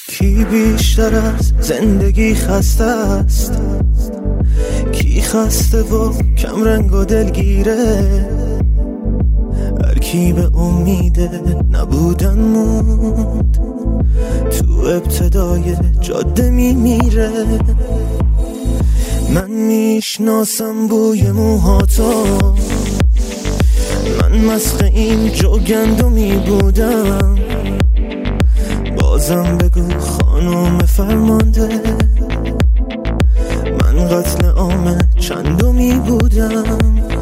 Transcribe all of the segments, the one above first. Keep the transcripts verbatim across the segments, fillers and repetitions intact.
کی بیشتر از زندگی خسته است؟ کی خسته و کم رنگ و دلگیره؟ هر کی به امید نبودن موند تو ابتدای جاده میمیره. من میشناسم بوی موهاتو، من مسخ این جوگندمی بودم. بازم بگو خانم فرمانده، من قتل عام چندمی بودم.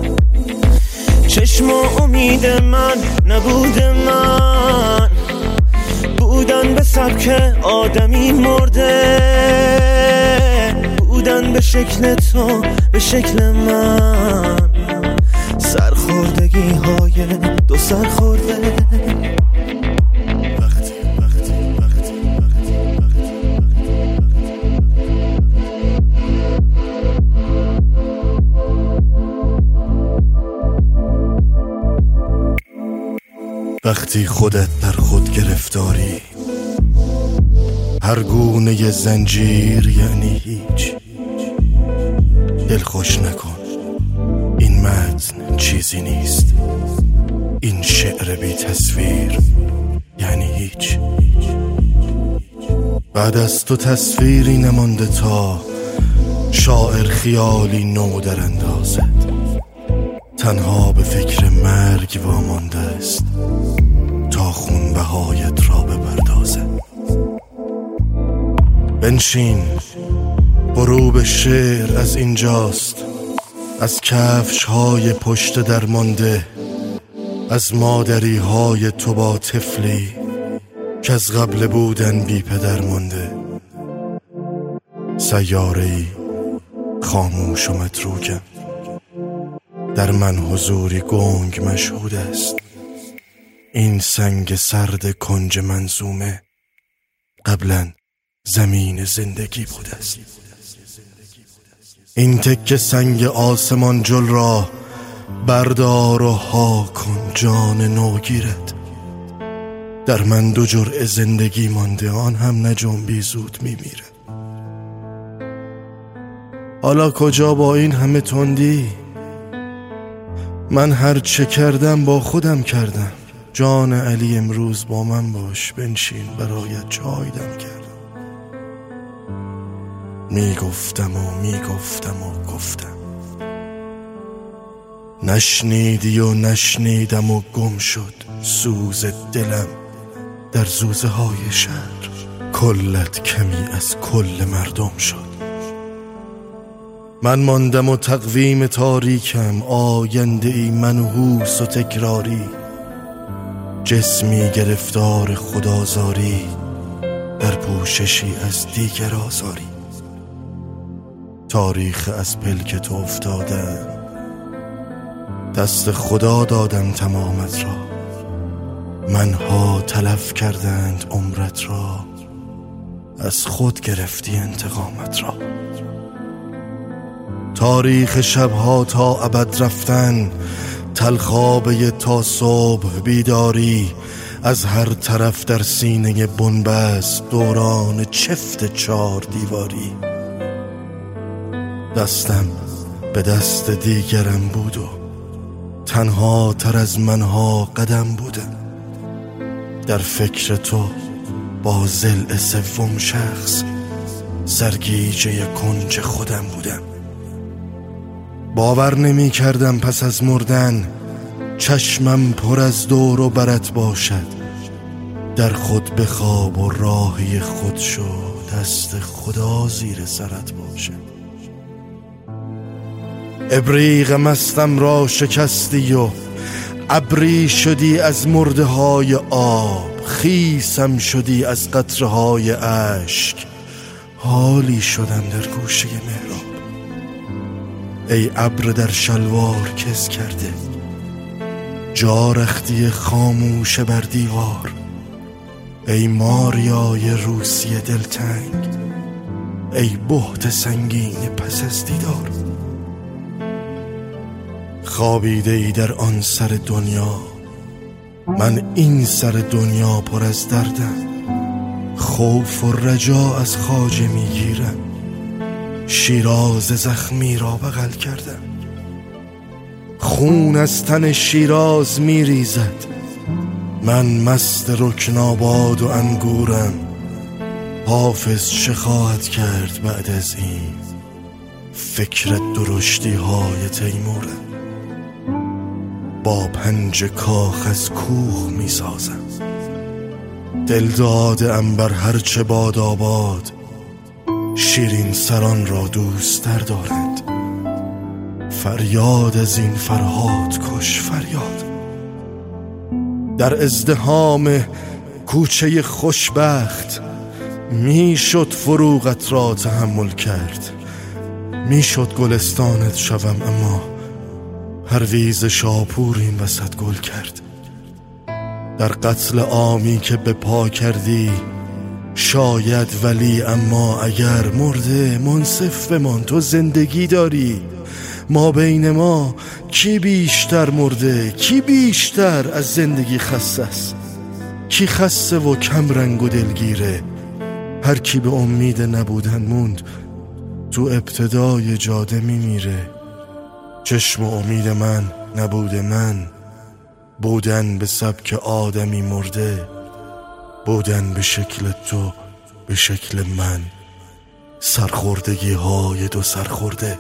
چشم و امید من نبود، من بودن به سبک آدمی مرده، بودن به شکل تو به شکل من، سرخوردگی های دو سرخورده. وقتی وقتی وقتی وقتی خودت در خود گرفتاری، هر گونه زنجیر یعنی هیچ. دل خوش نکن، این متن چیزی نیست. این شعر بی تصویر یعنی هیچ. بعد از تو تصویری نمانده تا شاعر خیالی نو در اندازد. تنها به فکر مرگ وامانده است تا خونبهایت را بپردازد. بنشین، غروب شعر از اینجاست، از کفش های پشت درمانده، از مادری های تو با طفلی که از قبل بودن بی پدر مانده. سیاره‌ای خاموش و متروکم، در من حضوری گنگ مشهود است. این سنگ سرد کنج منظومه قبلا زمین زندگی بود است. این تکه سنگ آسمان جل را بردار و ها کن جان نوگیرت. در من دو جرعه زندگی مانده، آن هم نجنبی زود میمیره. حالا کجا با این همه تندی؟ من هر چه کردم با خودم کردم. جان علی امروز با من باش، بنشین برایت چای دم کردم. میگفتم و میگفتم و گفتم، نشنیدی و نشنیدم و گم شد سوز دلم در زوزه های شهر. کلت کمی از کل مردم شد. من ماندم و تقویم تاریکم آینده ای منحوس و تکراری. جسمی گرفتار خدازاری در پوششی از دیگر آزاری. تاریخ از پلک تو افتادم، دست خدا دادم تمامت را. منها تلف کردند عمرت را، از خود گرفتی انتقامت را. تاریخ شبها تا ابد رفتن، تلخابه تا صبح بیداری. از هر طرف در سینه بنبست دوران چفت چار دیواری. دستم به دست دیگرم بود و تنها تر از منها قدم بودم. در فکر تو با ضلع سوم شخص سرگیجه کنج خودم بودم. باور نمی کردم پس از مردن چشمم پر از دور و برت باشد. در خود بخواب و راهی خود شو، دست خدا زیر سرت باشد. ابریق مستم را شکستی و ابری شدی از مرده های آب. خیسم شدی از قطره های اشک، حالی شدم در گوشه محراب. ای ابر در شلوار کز کرده، جارختی خاموش بر دیوار. ای ماریای روسی دلتنگ، ای بهت سنگین پس از دیدار. خوابیده ای در آن سر دنیا، من این سر دنیا پر از دردم. خوف و رجا از خواجه میگیرم، شیراز زخمی را بغل کردم. خون از تن شیراز میریزد، من مست رکناباد و انگورم. حافظ چه خواهد کرد بعد از این؟ فکر درشتی های تیمورم. با پنج کاخ از کوه می سازم، دل دادم بر هرچه باد آباد. شیرین سران را دوست تر دارند، فریاد از این فرهاد کش فریاد. در ازدحام کوچه خوشبخت میشد فروغت را تحمل کرد، میشد گلستانت شوم، اما پرویز شاپور این وسط گل کرد. در قتل عامی که به پا کردی شاید، ولی اما اگر مرده منصف بمان، تو زندگی داری. ما بین ما کی بیشتر مرده، کی بیشتر از زندگی خسته است؟ کی خسته و کم رنگ و دلگیره؟ هر کی به امید نبودن موند، تو ابتدای جاده میمیره. چشم و امید من نبوده، من بودن به سبک آدمی مرده، بودن به شکل تو به شکل من، سرخوردگی های دو سرخورده.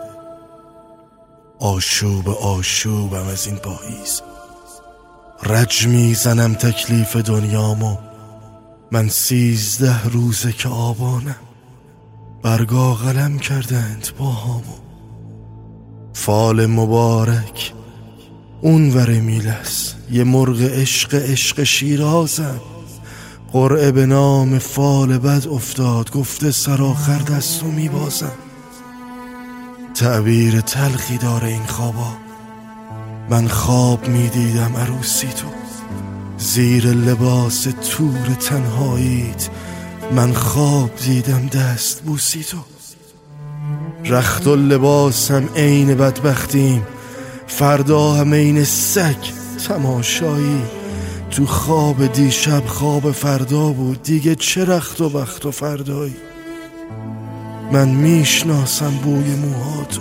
آشوب آشوبم از این پاییز، رج میزنم تکلیف دنیامو. من سیزده روزه که آبانم، برگا قلم کردند باهامو. فال مبارک اون ور میلس، یه مرغ عشق عشق شیرازم. قرعه به نام فال بد افتاد، گفته سرآخر دستو میبازم. تعبیر تلخی داره این خوابا، من خواب میدیدم عروسی تو. زیر لباس تور تنهاییت من خواب دیدم دست بوسی تو. رخت و لباسم عین بدبختیم، فردا هم عین سگ تماشایی. تو خواب دیشب خواب فردا بود، دیگه چه رخت و بخت و فردایی. من میشناسم بوی موهاتو،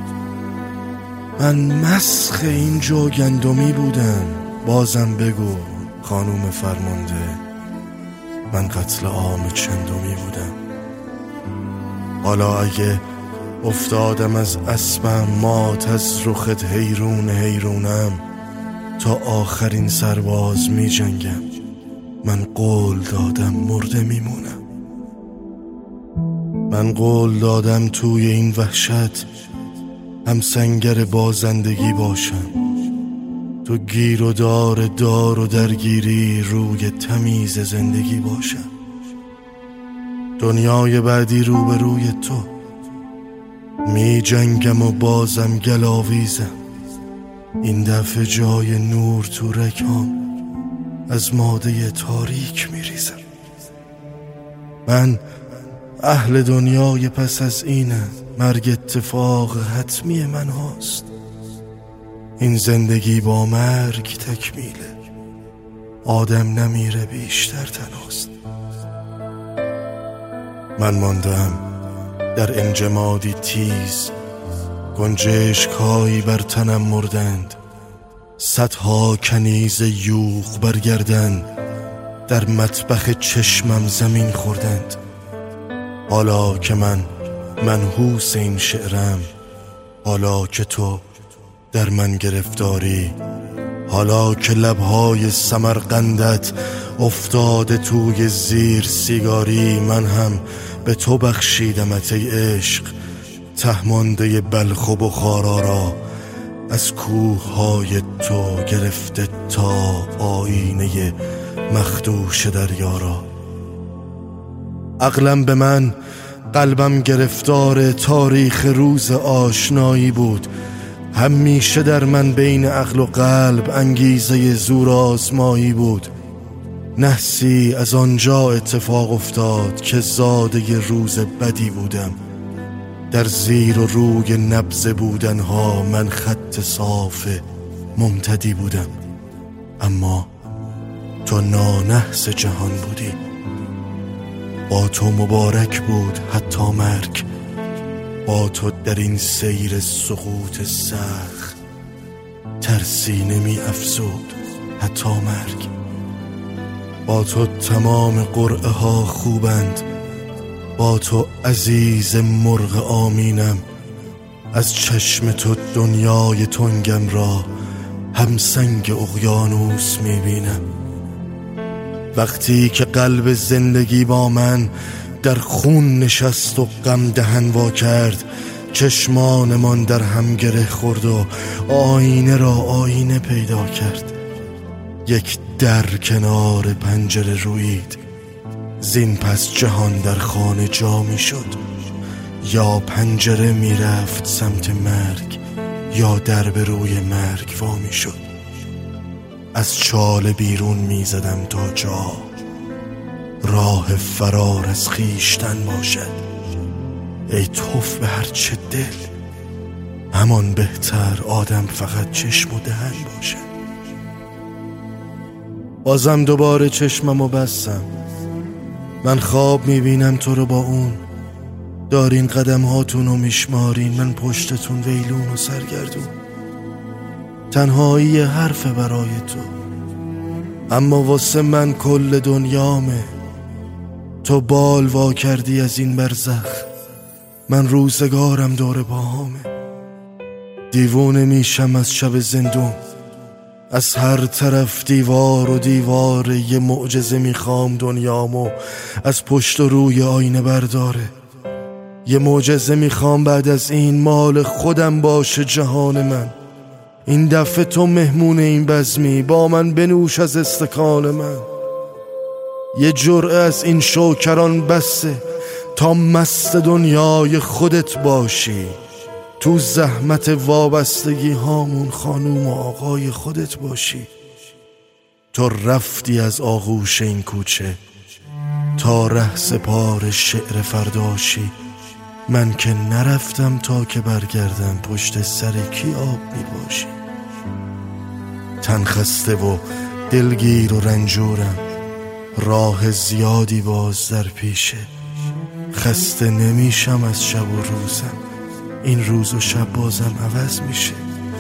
من مسخ این جو گندمی بودم. بازم بگو خانوم فرمانده، من قتل عام چندمی بودم. حالا اگه افتادم از اسبم، مات از رخت حیرون حیرونم. تا آخرین سرباز می جنگم، من قول دادم مرده میمونم. من قول دادم توی این وحشت هم سنگر بازندگی باشم. تو گیر و دار دار و درگیری روی تمیز زندگی باشم. دنیای بعدی رو به روی تو می جنگم و بازم گلاویزم. این دفعه جای نور تو رکام از ماده تاریک می ریزم. من اهل دنیای پس از اینم، مرگ اتفاق حتمی من هاست. این زندگی با مرگ تکمیله، آدم نمیره بیشتر تنهاست. من ماندم در انجمادی تیز، گنجشک‌هایی بر تنم مردند. صدها کنیز یوغ برگردن در مطبخ چشمم زمین خوردند. حالا که من منحوس این شعرم، حالا که تو در من گرفتاری، حالا که لبهای سمرقندت افتاده توی زیر سیگاری، من هم به تو بخشیدمت ای عشق، تهمانده بلخ و بخارا را از کوههای تو گرفته تا آینه مخدوش دریا را. عقلم به من، قلبم گرفتار تاریخ روز آشنایی بود. همیشه در من بین عقل و قلب انگیزه زور آزمایی بود. نحسی از آنجا اتفاق افتاد که زاده روز بدی بودم. در زیر و روی نبض بودنها من خط صاف ممتدی بودم. اما تو نانحس جهان بودی، با تو مبارک بود حتی مرگ، با تو در این سیر سقوط سخت ترسی نمی افزود حتی مرگ. با تو تمام قرعه ها خوبند، با تو عزیز مرغ آمینم، از چشم تو دنیای تنگم را همسنگ اقیانوس میبینم. وقتی که قلب زندگی با من در خون نشست و غم دهن وا کرد، چشمانمان در هم گره خورد و آینه را آینه پیدا کرد. یک در کنار پنجره رویید، زین پس جهان در خانه جا می شد. یا پنجره می رفت سمت مرگ، یا در به روی مرگ وا می شد. از چاله بیرون می زدم تا جا راه فرار از خیشتن باشد. ای توف به هر چه دل، همان بهتر آدم فقط چشم و دهن باشد. بازم دوباره چشممو بستم، من خواب میبینم تو رو با اون، دارین قدم هاتونو میشمارین، من پشتتون ویلون و سرگردون. تنهایی حرف برای تو، اما واسه من کل دنیامه. تو بال وا کردی از این برزخ، من روزگارم دور باهامه. دیوونه میشم از شب زندون، از هر طرف دیوار و دیوار. یه معجزه میخوام دنیامو از پشت و روی آینه برداره. یه معجزه میخوام بعد از این مال خودم باشه جهان من. این دفعه تو مهمون این بزمی، با من بنوش از استکان من. یه جرعه از این شوکران بسه تا مست دنیای خودت باشی. تو زحمت وابستگی هامون خانوم و آقای خودت باشی. تو رفتی از آغوش این کوچه تا ره سپار شعر فرداشی. من که نرفتم تا که برگردم، پشت سر کی آب می باشی. تن خسته و دلگیر و رنجورم، راه زیادی باز در پیشه. خسته نمیشم از شب و روزم، این روز و شب بازم عوض میشه.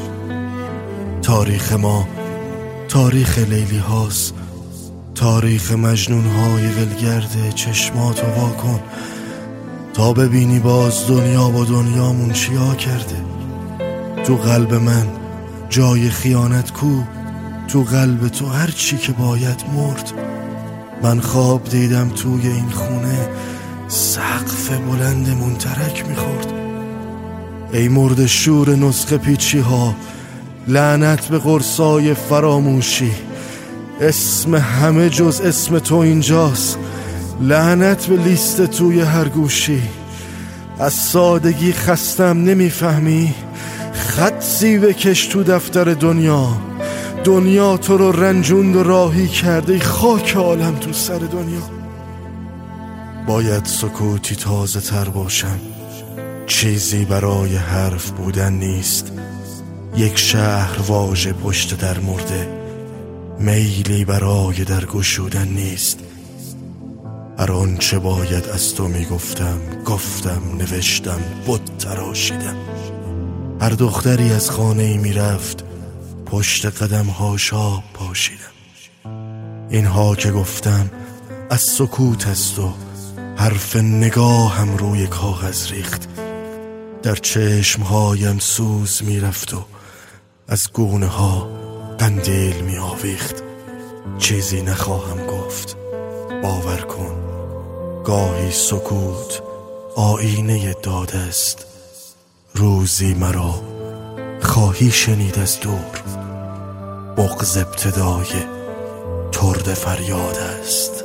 تاریخ ما تاریخ لیلی هاست، تاریخ مجنون های ولگرده. چشماتو وا کن تا ببینی باز دنیا با دنیامون چیا کرده. تو قلب من جای خیانت کو، تو قلب تو هر چی که باید مرد. من خواب دیدم توی این خونه سقف بلندمون ترک میخورد. ای مرد شور نسخه پیچی ها، لعنت به قرصای فراموشی. اسم همه جز اسم تو اینجاست، لعنت به لیست توی هر گوشی. از سادگی خستم نمیفهمی، خطی بکش تو دفتر دنیا. دنیا تو رو رنجوند و راهی کرده، خاک عالم تو سر دنیا. باید سکوتی تازه تر باشم، چیزی برای حرف بودن نیست. یک شهر واژه پشت در مرده، میلی برای در گشودن نیست. هر آنچه باید از تو میگفتم گفتم، نوشتم بت تراشیدم. هر دختری از خانه ای میرفت، پشت قدم هاش آب پاشیدم. اینها که گفتم از سکوت است و حرف نگاهم روی کاغذ ریخت. در چشمهایم سوز میرفت و از گونه ها قندیل می آویخت. چیزی نخواهم گفت، باور کن. گاهی سکوت آینه داد است، روزی مرا خواهی شنید از دور. بغض ابتدای ترد فریاد است.